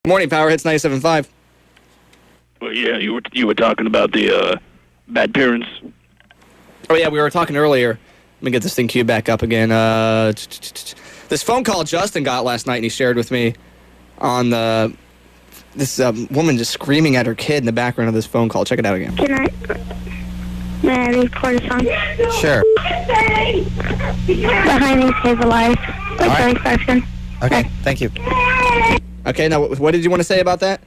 Morning, Power Hits 97.5. Well, yeah, you were talking about the bad parents. Oh, yeah, we were talking earlier. Let me get this thing queued back up again. This phone call Justin got last night, and he shared with me on this woman just screaming at her kid in the background of this phone call. Check it out again. May I record a song? Sure. Behind me is alive. By Joey Clarkson. Okay, thank you. Okay, now what did you want to say about that?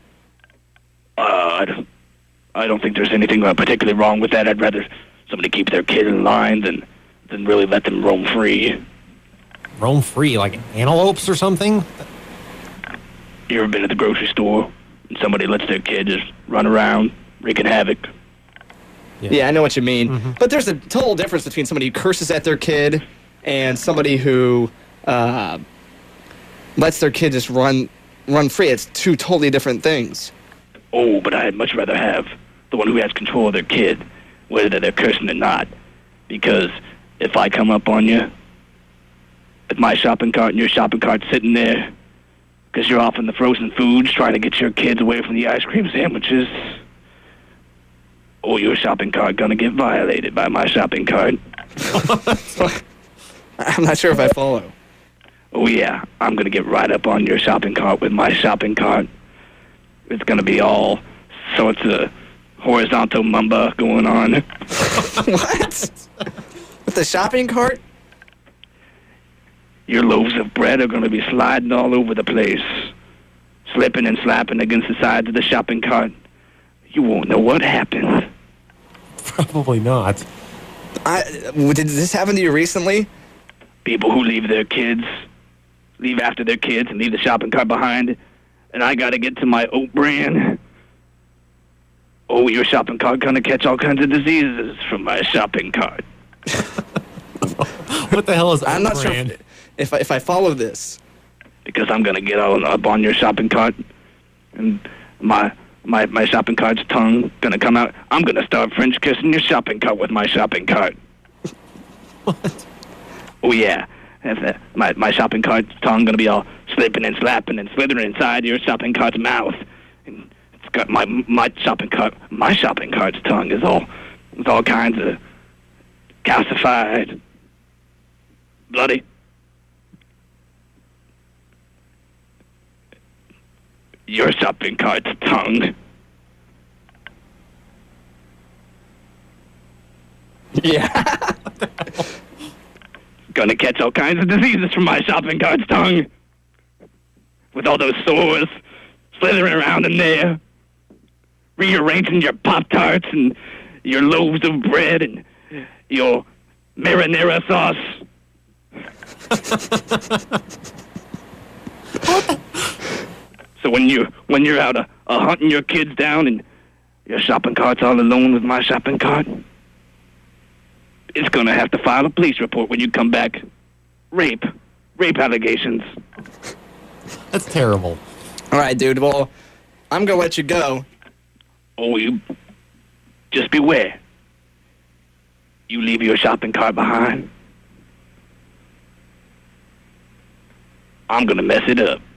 I don't think there's anything particularly wrong with that. I'd rather somebody keep their kid in line than really let them roam free. Roam free, like antelopes or something? You ever been at the grocery store and somebody lets their kid just run around, wreaking havoc? Yeah, I know what you mean. Mm-hmm. But there's a total difference between somebody who curses at their kid and somebody who lets their kid just run free. It's two totally different things. Oh, but I'd much rather have the one who has control of their kid, whether they're cursing or not. Because if I come up on you at my shopping cart and your shopping cart's sitting there because you're off in the frozen foods trying to get your kids away from the ice cream sandwiches, or your shopping cart gonna get violated by my shopping cart. I'm not sure if I follow. Oh, yeah, I'm going to get right up on your shopping cart with my shopping cart. It's going to be all sorts of horizontal mumba going on. What? With the shopping cart? Your loaves of bread are going to be sliding all over the place, slipping and slapping against the sides of the shopping cart. You won't know what happened. Probably not. Did this happen to you recently? People who leave after their kids and leave the shopping cart behind, and I got to get to my oat bran. Oh, your shopping cart gonna catch all kinds of diseases from my shopping cart. What the hell is I'm not brand? sure if I follow this. Because I'm gonna get all up on your shopping cart, and my shopping cart's tongue gonna come out. I'm gonna start French kissing your shopping cart with my shopping cart. What? Oh, yeah. My shopping cart's tongue gonna be all slipping and slapping and slithering inside your shopping cart's mouth. And it's got my shopping cart's tongue is all kinds of calcified, bloody. Your shopping cart's tongue. Yeah. Gonna catch all kinds of diseases from my shopping cart's tongue. With all those sores slithering around in there. Rearranging your Pop-Tarts and your loaves of bread and your marinara sauce. So when you're out hunting your kids down and your shopping cart's all alone with my shopping cart, it's going to have to file a police report when you come back. Rape allegations. That's terrible. All right, dude. Well, I'm going to let you go. Oh, you just beware. You leave your shopping cart behind, I'm going to mess it up.